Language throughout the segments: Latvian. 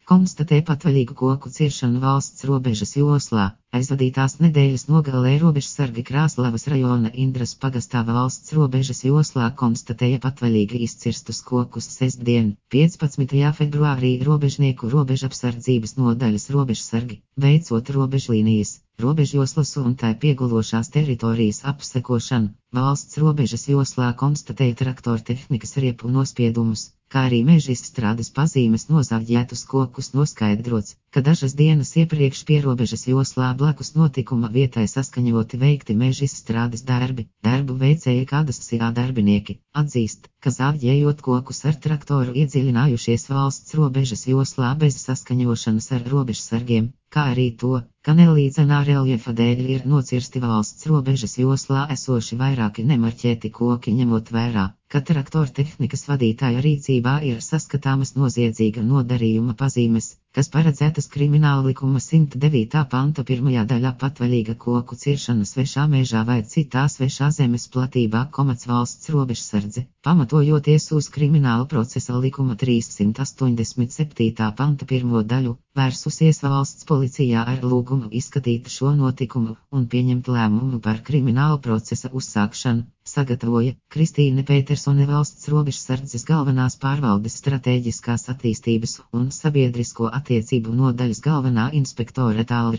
Konstatē patvaļīgu koku ciršanu valsts robežas joslā. Aizvadītās nedēļas nogalē robežsargi Krāslavas rajona Indras pagastā valsts robežas joslā konstatēja patvaļīgi izcirstus kokus sestdien, 15. februārī robežnieku robežapsardzības nodaļas robežsargi, veicot robežlīnijas, robežjoslas un tai piegulošās teritorijas apsekošanu. Valsts robežas joslā konstatēja traktortehnikas riepu nospiedumus, kā arī mežizstrādes pazīmes nozaģētus kokus noskaidrots, ka dažas dienas iepriekš pierobežas joslā blakus notikuma vietai saskaņoti veikti mežizstrādes darbi. Darbu veicēja kadascijā darbinieki atzīst, ka zāģējot kokus ar traktoru iedziļinājušies valsts robežas joslā bez saskaņošanas ar robežsargiem, kā arī to, ka nelīdzenā reljefa dēļ ir nocirsti valsts robežas joslā esoši vairāki nemarķēti koki, ņemot vērā, ka traktortehnikas vadītāja rīcībā ir saskatāmas noziedzīga nodarījuma pazīmes, kas paredzētas Krimināla likuma 109. panta 1. daļā patvaļīga koku ciršana svešā mežā vai citā svešā zemes platībā, valsts robežsardze, pamatojoties uz Krimināla procesa likuma 387. panta 1. daļu, vērsusies valsts policijā ar lūgumu izskatīt šo notikumu un pieņemt lēmumu par krimināla procesa uzsākšanu. Sagatavoja Kristīne Petersone, valsts robežsardzes galvenās pārvaldes stratēģiskās attīstības un sabiedrisko attiecību nodaļas galvenā inspektore Tālri,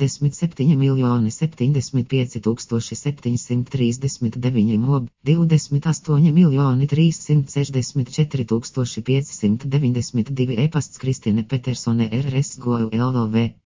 67.075.739 mob, 28.364.592 e-pasts Kristīne Petersone RS Go LLV.